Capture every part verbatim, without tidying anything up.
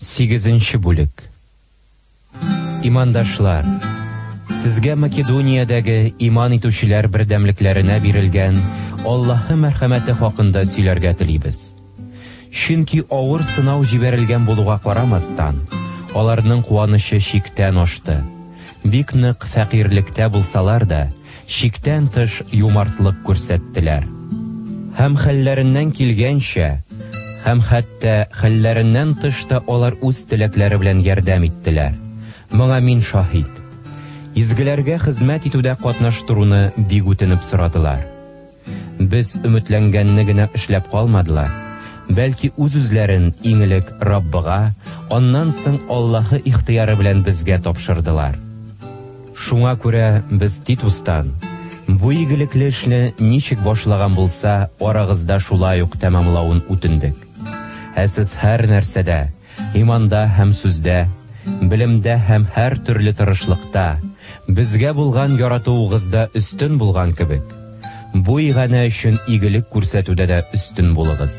Сигезенче бүлек. Имандашлар, сезгә Македониядәге иман итүчеләр бердәмлекләренә бирелгән Аллаһы мәрхәмәте хакында сөйләргә телибез. Чөнки авыр сынау җибәрелгән булуга карамастан, аларның куанышы чиктән ашты. Бик нык фәкыйрьлектә булсалар да, чиктән тыш юмартлык күрсәттеләр. Һәм хәлләреннән килгәнчә, һәм хәтта хәлләреннән тышта алар үз теләкләре белән ярдәм иттеләр. Моңа мин шаһид. Изгеләргә хезмәт итүдә катнаштыруны бик үтенеп сорадылар. Без өметләнгәнне генә эшләп калмадылар, бәлки үз-үзләрен иңелек Раббыга, аннан соң Аллаһы ихтыяры белән безгә тапшырдылар. Шуңа күрә без Титустан бу игелекле эшне ничек башлаган булса, арагызда шулай ук тәмамлавын үтендек. Ә сез һәр нәрсәдә, иманда һәм сүздә, белемдә һәм һәр төрле тырышлыкта, безгә булган яратуыгызда өстен булган кебек, бу игъана өчен игелек күрсәтүдә дә өстен булыгыз.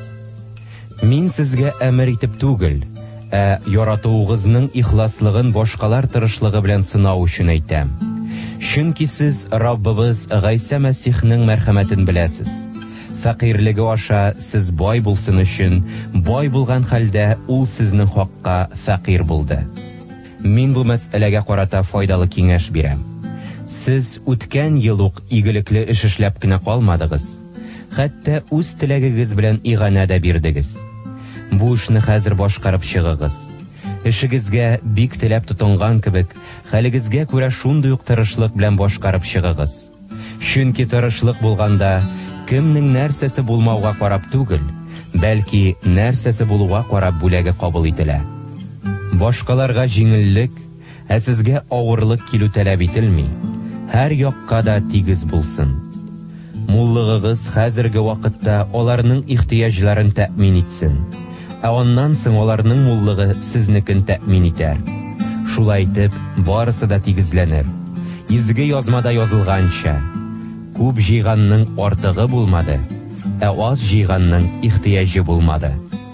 Мин сезгә әмер итеп түгел, ә яратуыгызның ихласлыгын башкалар тырышлыгы белән сынау өчен әйтәм. Чөнки сез Раббыбыз Гайса Мәсихнең мәрхәмәтен беләсез. Фәкыйрьлеге аша сез бай булсын өчен, бай булган хәлдә ул сезнең хакка фәкыйрь булды. Мин бу мәсьәләгә карата файдалы киңәш бирәм. Сез үткән ел ук игелекле эш эшләп кенә калмадыгыз. Хәтта үз теләгегез белән игъана да бирдегез. Бу эшне хәзер башкарып чыгыгыз. Эшегезгә бик теләп тотынган кебек, хәлегезгә күрә шундый ук тырышлык белән башкарып чыгыгыз. Чөнки тырышлык булганда, кемнең нәрсәсе булмауга карап түгел, бәлки нәрсәсе булуга карап бүләге кабул ителә. Башкаларга җиңеллек, ә сезгә авырлык килү таләп ителми. Һәр якка да тигез булсын. Муллыгыгыз хәзерге вакытта аларның ихтыяҗларын тәэмин итсен. Ә аннан соң аларның муллыгы сезнекен тәэмин итәр. Шулай итеп, барысы да тигезләнер. Изге язмада язылганча, күп җыйганның артыгы булмады, ә аз җыйганның ихтыяҗы булмады.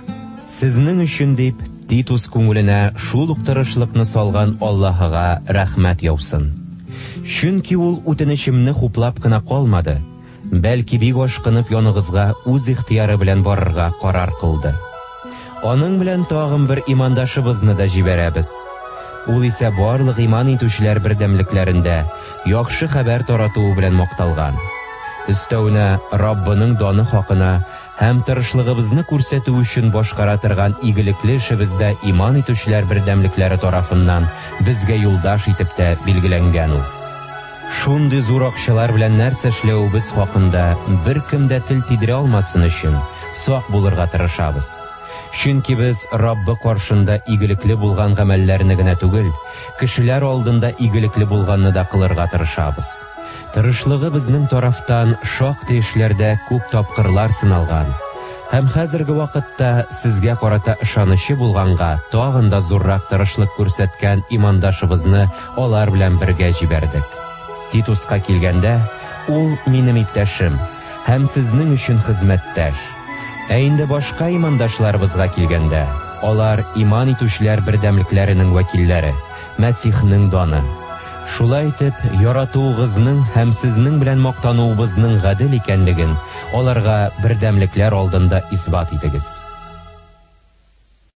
Сезнең өчен дип Титус күңеленә шул ук тырышлыкны салган Аллаһыга рәхмәт яусын. Чөнки ул үтенечемне хуплап кына калмады, бәлки бик ашкынып яныгызга үз ихтыяры белән барырга карар кылды. Аның белән тагын бер имандашыбызны да җибәрәбез. Ул исә барлык иман итүчеләр бердәмлекләрендә яхшы хәбәр таратуы белән макталган. Өстәвенә Раббының даны хакына һәм тырышлыгыбызны күрсәтү өчен башкара торган игелекле эшебездә иман итүчеләр бердәмлекләре тарафыннан безгә юлдаш итеп тә билгеләнгән ул. Шундый зур акчалар белән нәрсә эшләүебез хакында беркем дә тел тидерә алмасын өчен сак булырга тырышабыз. Чөнки без Раббы каршында игелекле булган гамәлләрне генә түгел, кешеләр алдында игелекле булганны да кылырга тырышабыз. Тырышлыгы безнең тарафтан шактый эшләрдә күп тапкырлар сыналган. Һәм хәзерге вакытта сезгә карата ышанычы булганга, тагын да зуррак тырышлык күрсәткән имандашыбызны алар белән бергә җибәрдек. Титуска килгәндә, ул минем иптәшем һәм сезнең өчен хезмәттәш. Ә инде башка имандашларыбызга килгәндә, алар иман итүчеләр бердәмлекләренең вәкилләре, Мәсихнең даны. Шулай итеп, яратуыгызның һәм сезнең белән мактануыбызның гадел икәнлеген аларга бердәмлекләр алдында исбат итегез.